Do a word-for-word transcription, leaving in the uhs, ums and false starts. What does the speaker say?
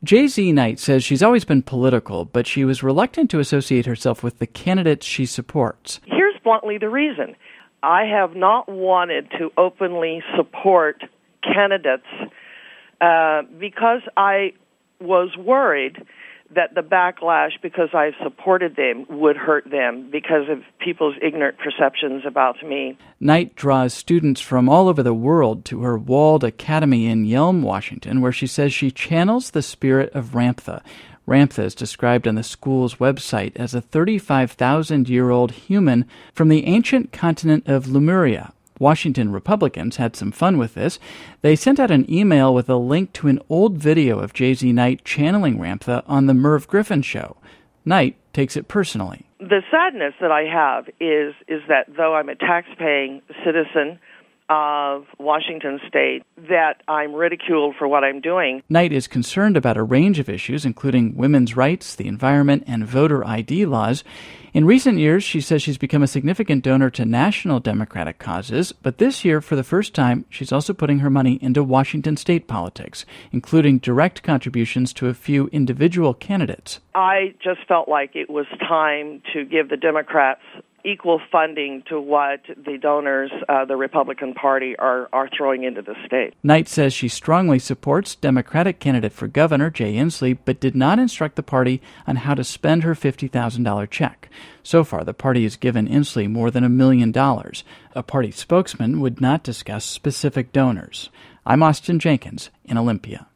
J Z Knight says she's always been political, but she was reluctant to associate herself with the candidates she supports. Here's bluntly the reason. I have not wanted to openly support candidates uh, because I was worried that the backlash, because I've supported them, would hurt them because of people's ignorant perceptions about me. Knight draws students from all over the world to her walled academy in Yelm, Washington, where she says she channels the spirit of Ramtha. Ramtha is described on the school's website as a thirty-five thousand year old human from the ancient continent of Lemuria. Washington Republicans had some fun with this. They sent out an email with a link to an old video of J Z Knight channeling Ramtha on the Merv Griffin show. Knight takes it personally. The sadness that I have is is that though I'm a tax-paying citizen of Washington State, that I'm ridiculed for what I'm doing. Knight is concerned about a range of issues, including women's rights, the environment, and voter I D laws. In recent years, she says she's become a significant donor to national Democratic causes, but this year, for the first time, she's also putting her money into Washington state politics, including direct contributions to a few individual candidates. I just felt like it was time to give the Democrats equal funding to what the donors, uh, the Republican Party, are, are throwing into the state. Knight says she strongly supports Democratic candidate for governor Jay Inslee, but did not instruct the party on how to spend her fifty thousand dollars check. So far, the party has given Inslee more than a million dollars. A party spokesman would not discuss specific donors. I'm Austin Jenkins in Olympia.